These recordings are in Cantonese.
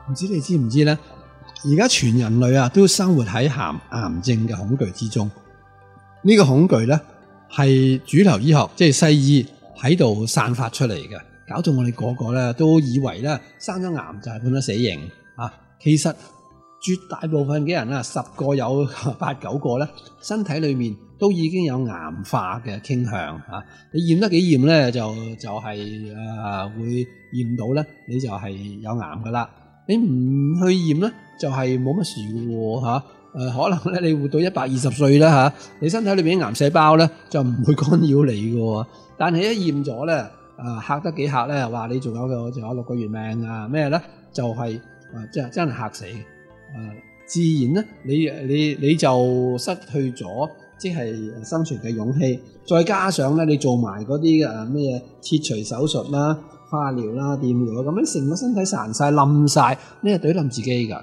唔知你知唔知咧？而家全人類啊都生活喺癌症嘅恐懼之中。呢個恐懼咧係主流醫學即係西醫喺度散發出嚟嘅，搞到我哋個個咧都以為咧生咗癌就係判咗死刑啊！其實絕大部分嘅人啊，10個有8、9個咧，身體裏面都已經有癌化嘅傾向啊！你驗得幾驗咧，就係會驗到咧，你就係有癌噶啦。你唔去驗咧，就係冇乜事嘅喎嚇。可能咧你活到120歲啦嚇，你身體裏邊啲癌細胞咧就唔會干擾你嘅喎。但係一驗咗咧，嚇得幾嚇咧，話你仲有6個月命啊咩咧，就係真係嚇死。自然咧，你就失去咗即係生存嘅勇氣。再加上咧，你做埋嗰啲咩切除手術啦、化療啦、電療咁樣，成個身體殘晒、冧晒，你係懟冧自己㗎。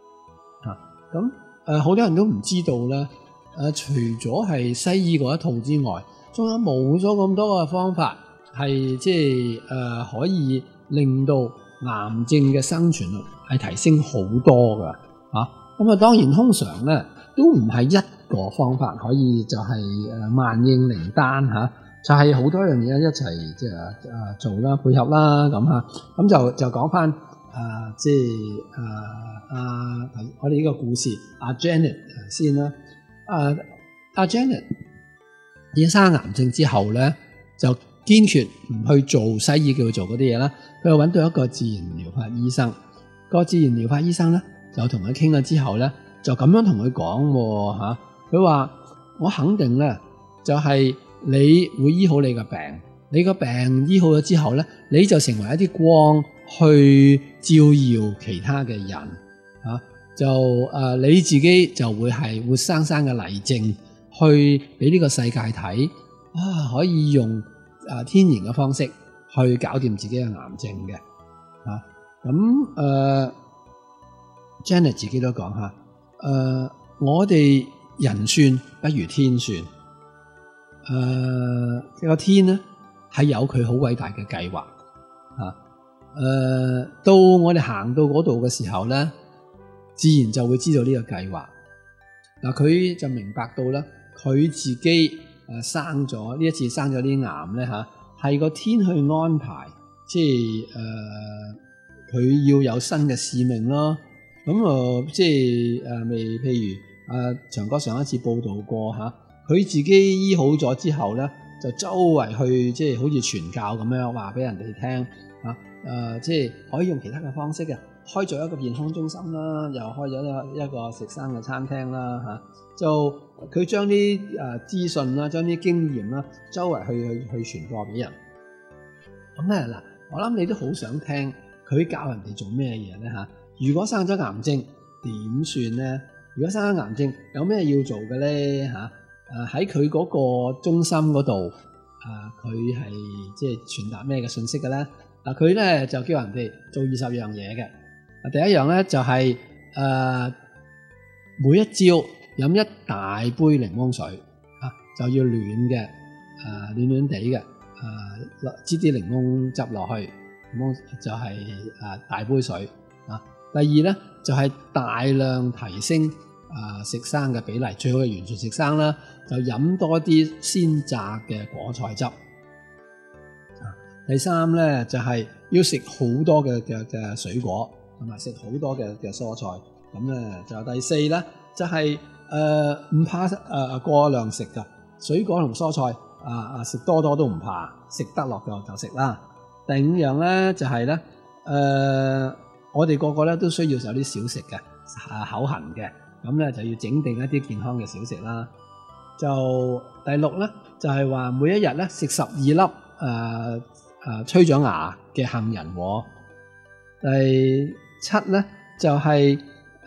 咁好多人都唔知道咧。除咗係西醫嗰一套之外，仲有無咗咁多嘅方法，係即係可以令到癌症嘅生存率係提升好多㗎。咁當然通常咧都唔係一個方法可以就係萬應靈丹嚇，就係好多樣嘢一齊即係做啦、配合啦咁嚇。咁就講翻即係我哋呢個故事阿 Janet 先啦。阿 Janet 而生癌症之後咧，就堅決唔去做西醫叫佢做嗰啲嘢啦。佢又揾到一個自然療法醫生，個自然療法醫生咧就同佢傾咗之後咧，就咁樣同佢講嚇。佢話我肯定咧，就係你會醫好你個病，你個病醫好咗之後咧，你就成為一啲光去照耀其他嘅人嚇。就你自己就會係活生生嘅例證，去俾呢個世界睇可以用天然嘅方式去搞掂自己嘅癌症嘅。咁Janet 自己都講下，我哋人算不如天算。個天咧係有佢好偉大嘅計劃。到我哋行到嗰度嘅時候咧，自然就會知道呢個計劃。佢就明白到啦，佢自己生咗呢一次生咗啲癌咧嚇，係個天去安排，即係佢要有新嘅使命咯。咁即係譬如長哥上一次報道過嚇，佢自己醫好咗之後咧，就周圍去即係好似傳教咁樣話俾人哋聽嚇，即係可以用其他嘅方式嘅。開咗一個健康中心啦，又開咗一個食生嘅餐廳啦嚇，就佢將啲資訊啦，將啲經驗啦，周圍去傳播俾人。咁咧嗱，我諗你都好想聽佢教人哋做咩嘢咧嚇？如果生咗癌症點算咧？如果生咗癌症有咩要做嘅咧嚇？喺佢嗰個中心嗰度，佢係即係傳達咩嘅信息嘅咧？佢咧就叫人哋做20樣嘢嘅。第一樣咧就係每一朝飲1大杯檸檬水就要暖嘅，暖暖地嘅，擠啲檸檬汁落去，就係大杯水。第二咧就係大量提升食生嘅比例，最好係完全食生啦，就飲多啲鮮榨嘅果菜汁。第三咧就係要食好多嘅水果。同埋食好多嘅蔬菜，咁咧就第四咧就係唔怕過量食噶水果同蔬菜食多都唔怕，食得落就食啦。第五樣咧就係咧我哋個個咧都需要有啲小食嘅口痕嘅，咁咧就要整定一啲健康嘅小食啦。就第六咧就係話每一日咧食12粒催長牙嘅杏仁喎。第7咧就係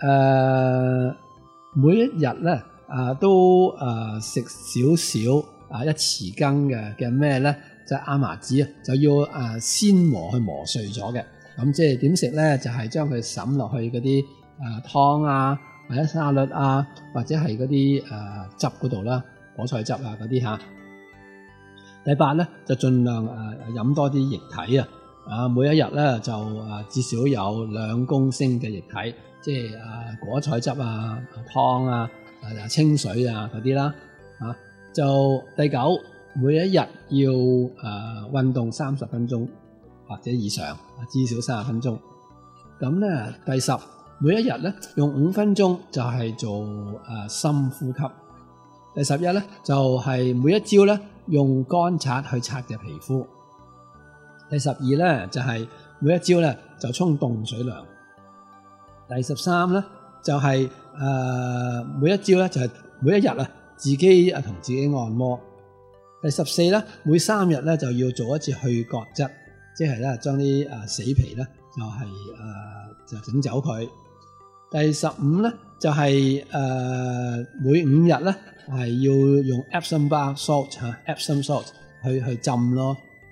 每一日咧都食少少1匙羹嘅咩咧，就係亞麻籽就要鮮磨去磨碎咗嘅。咁即係點食咧？就係將佢滲落去嗰啲湯或者沙律或者係嗰啲汁嗰度啦，果菜汁嗰啲嚇。第8咧就盡量飲多啲液體每一日咧就至少有2公升嘅液體，即係果菜汁啊、湯啊、清水啊嗰啲啦。就第9，每一日要運動30分鐘或者以上，至少30分鐘。咁咧第10，每一日咧用5分鐘就係做深呼吸。第11咧就係每一朝咧用乾刷去刷嘅皮膚。第12咧就係每一朝咧就沖凍水涼。第13咧就係每一朝咧就係每一日自己同自己按摩。第14咧每3日咧就要做一次去角質，即係咧將啲死皮咧就整走佢。第15咧就係每5日咧係要用 Epsom salt 去浸咯。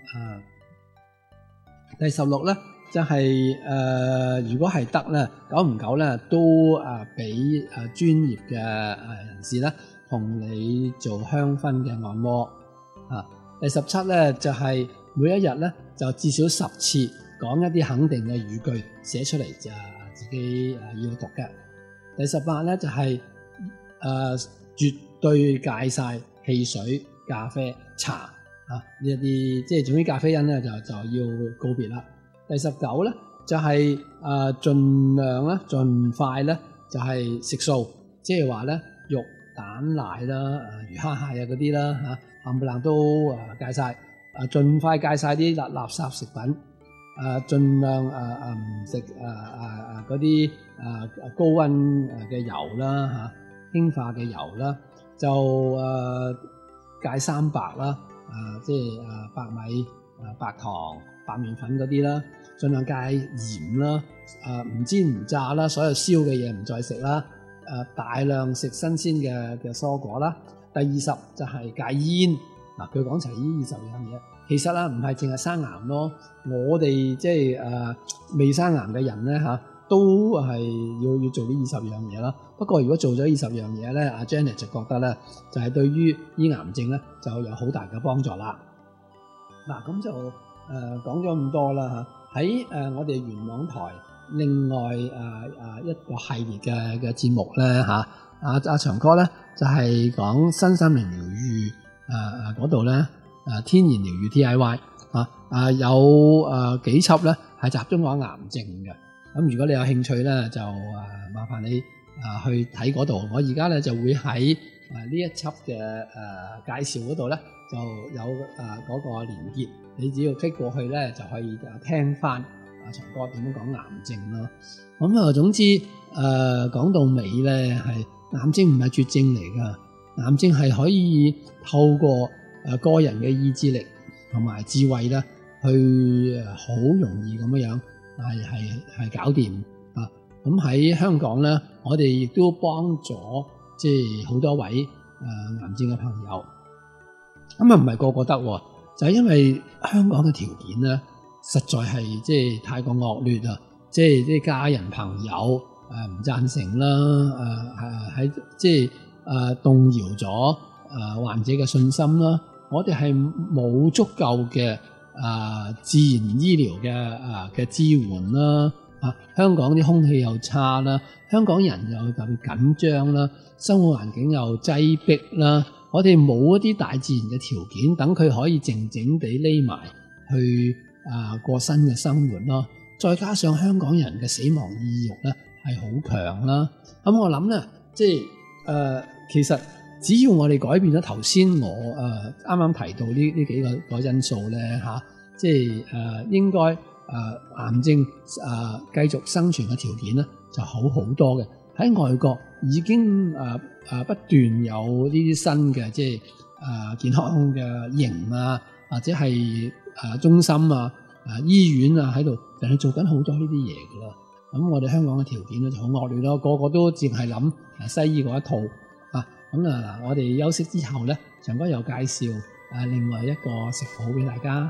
第16咧就係如果係得咧，久唔久咧都俾專業嘅人士咧同你做香薰嘅按摩。第17咧就係每一日咧就至少10次講一啲肯定嘅語句寫出嚟，就自己要讀嘅。第18咧就係絕對戒晒汽水、咖啡、茶呢一啲，即係總之咖啡因咧就要告別啦。第19咧就係盡量咧盡快咧就係食素，即係話咧肉、蛋、奶啦、魚蝦蟹嗰啲啦冚唪唥都戒晒，盡快戒晒啲垃圾食品，盡量唔食嗰啲高溫嘅油啦氫化嘅油啦，就戒三白啦，即係白米、白糖、白麵粉嗰啲啦，盡量戒鹽啦，唔煎唔炸啦，所有燒嘅嘢唔再食啦，大量食新鮮嘅蔬果啦。第20就係戒煙。佢講齊呢20樣嘢，其實唔係淨係生癌咯，我哋即係未生癌嘅人咧都係要做呢20樣嘢啦。不過如果做咗20樣嘢咧，阿 Janet 就覺得咧就係對於醫癌症咧就有好大嘅幫助啦。咁就講咗咁多啦喺我哋元朗台另外一個系列嘅節目咧阿長哥咧就係講身心靈療愈嗰度咧天然療愈 DIY 有幾輯咧係集中講癌症嘅。咁如果你有興趣咧就麻煩你去睇嗰度。我而家咧就會喺呢一輯嘅介紹嗰度咧就有嗰個連結，你只要 click 過去咧就可以聽翻長哥點樣講癌症咯。咁總之講到尾咧係癌症唔係絕症嚟㗎。癌症係可以透過個人嘅意志力同埋智慧咧，去好容易咁樣係搞掂咁喺香港咧，我哋亦都幫咗即係好多位癌症嘅朋友。咁唔係個個得，就係因為香港嘅條件咧，實在係即係太過惡劣啦，即係啲家人朋友唔贊成啦，喺即係。動搖咗患者嘅信心啦，我哋係冇足夠嘅自然醫療嘅支援啦，香港啲空氣又差啦，香港人又特別緊張啦，生活環境又擠迫啦，我哋冇一啲大自然嘅條件，等佢可以靜靜地匿埋去過新嘅生活咯。再加上香港人嘅死亡意欲咧係好強啦，咁我諗咧即係其實只要我哋改變咗頭先我啱啱提到呢幾個因素咧即係應該癌症繼續生存嘅條件咧就好多嘅。喺外國已經不斷有呢啲新嘅即係健康嘅營或者係中心醫院喺度人哋做緊好多呢啲嘢㗎啦。咁我哋香港嘅條件咧就好惡劣咯，個個都淨係諗西醫嗰一套。咁我哋休息之後咧，長哥又介紹另外一個食譜俾大家。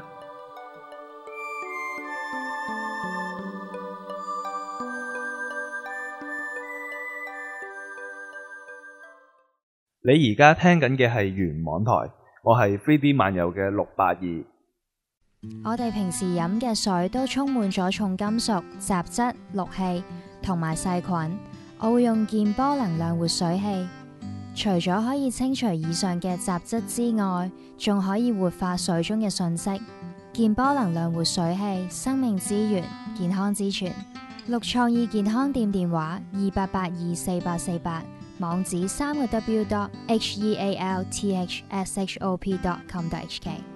你而家聽緊嘅係元網台，我係飛啲漫遊嘅682。 我哋平時飲嘅水都充滿咗重金屬、雜質、氯氣同埋細菌。我會用健波能量活水器，除咗可以清除以上嘅雜質之外，仲可以活化水中嘅訊息。健波能量活水器，生命之源，健康之泉。綠創意健康店電話28824848，網址3個W.healthshop.com.hk。